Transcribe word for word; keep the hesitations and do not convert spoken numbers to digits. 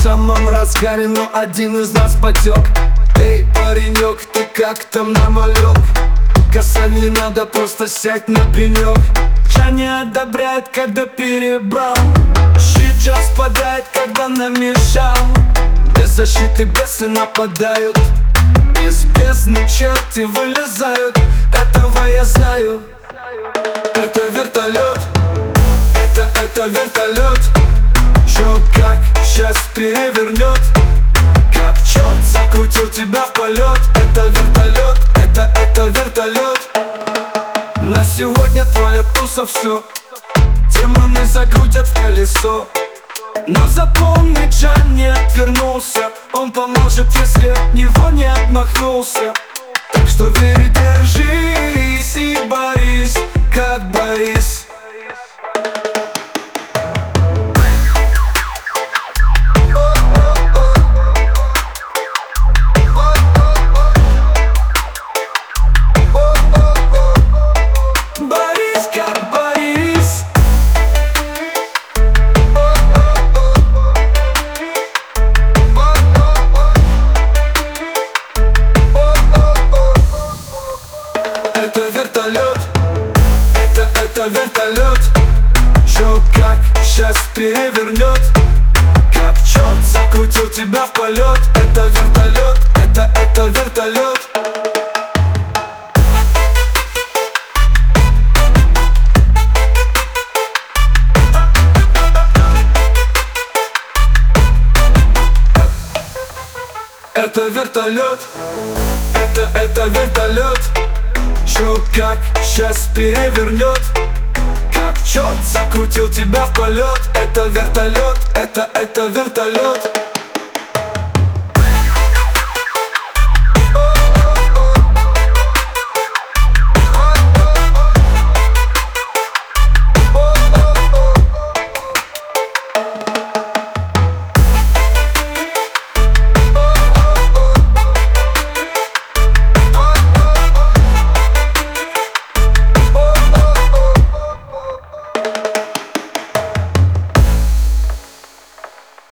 самом разгаре, но один из нас потек. Эй, паренек, ты как там намалек? Касание надо, просто сядь на пенек. Ча не одобряет, когда перебрал. Сейчас падает, когда намешал. Без защиты бесы нападают. Из бездны черти вылезают. Этого я знаю. Это вертолет. Это, это вертолет. Чё как сейчас перевернет? Копчет, закрутил тебя в полет. Это вертолет. Это, это вертолет. На сегодня твоя туса все. Демоны закрутят в колесо. Но запомни, Джан не отвернулся. Он поможет, если от него не отмахнулся. Так что верь, держись и борись, как Борис. Борис, как Борис. Это вертолет, это, это вертолет. Чё как сейчас перевернет? Копчет, закрутил тебя в полет. Это вертолет, это, это вертолет. Это вертолет, это, это вертолет. Чё как сейчас перевернет? Копчет, закрутил тебя в полет. Это вертолет, это, это вертолет.